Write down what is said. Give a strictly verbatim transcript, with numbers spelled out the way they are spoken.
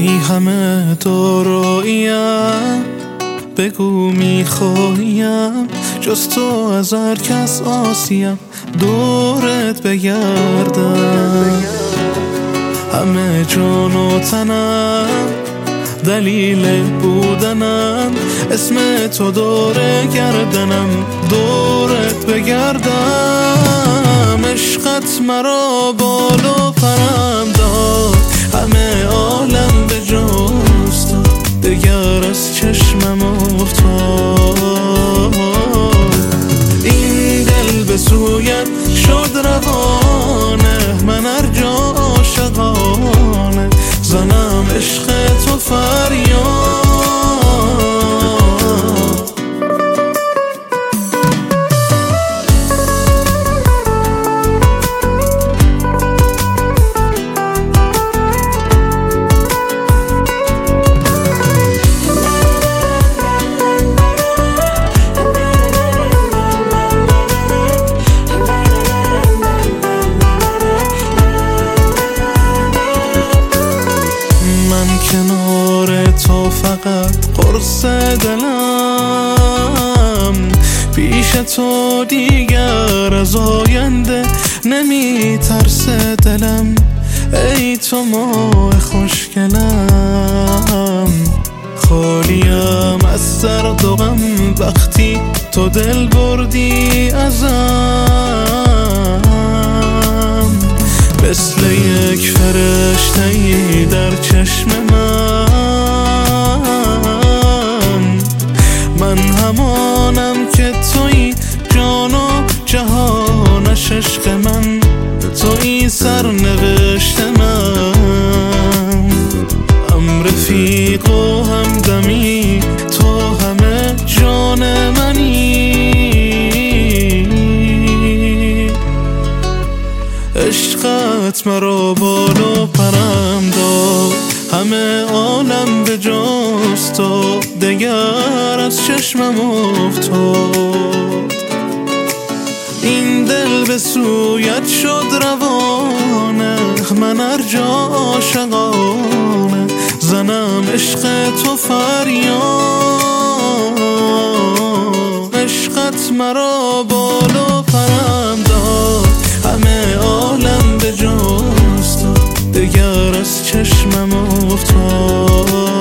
ای همه داراییم، بگو میخواهیم جز تو از هر کس آسیم، دورت بگردم. همه جان و تنم دلیل بودنم، اسم تو دور گردنم، دورت بگردم. عشقت مرا بال و پرم داد، همه عالم به جز تو دگر از چشمم افتاد. این دل به سویت شد روانه، من هر جا عاشقانه زنم عشق تو فریاد. کنار تو فقط قرص دلم، پیش تو دیگر از آینده نمی ترسه دلم. ای تو ماه خوشگلم، خالیم از درد و غم وقتی تو دل بردی ازم. مثل یک فرشته‌ای در چشم من، من همانم که تویی جان و جهانش عشق من، تویی سرنوشت من. هم رفیق و همدمی، تو همه جان منی. عشقت مرا بال و پرم داد، همه عالم به جز تو دگر از چشمم افتاد. این دل به سویت شد روانه، من هر جا عاشقانه زنم عشق تو فریاد. عشقت مرا بال و پرم داد، همه عالم به جز تو دگر از چشمم افتاد.